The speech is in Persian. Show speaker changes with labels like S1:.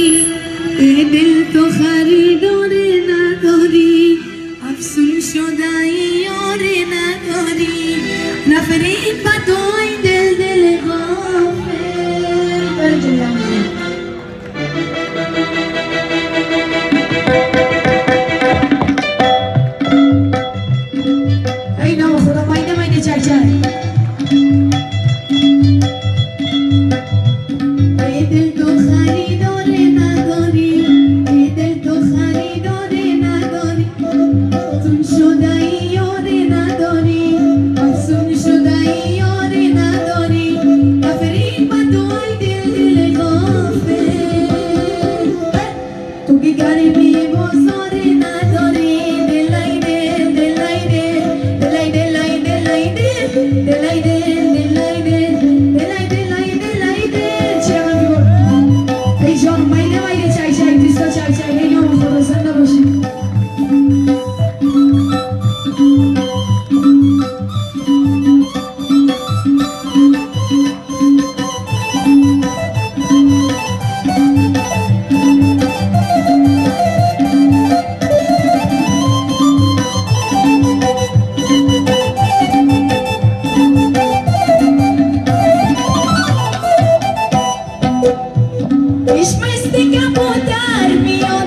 S1: ای دل تو خریدار نداری، افسون شده یار نداری، نفرین بدای دل دل غافل. ای نام خدا مایده مایده چک چک. ای دل تو خریدار نداری، ای دل تو خریدار نداری، افسون شده یار نداری، افسون شده یار نداری، نفرین بدای دل دل غافل. تو که گریبی بازار نداری، دلای دل دلای دل دلای دلای دلای دل دلای دل دلای دل دلای دلای دلای دل. چرا میگم ای جان مایده مایده چای چای دیسکو چای چای. ای نام خدا زنده باشی. عشق مثل کبوتر میاد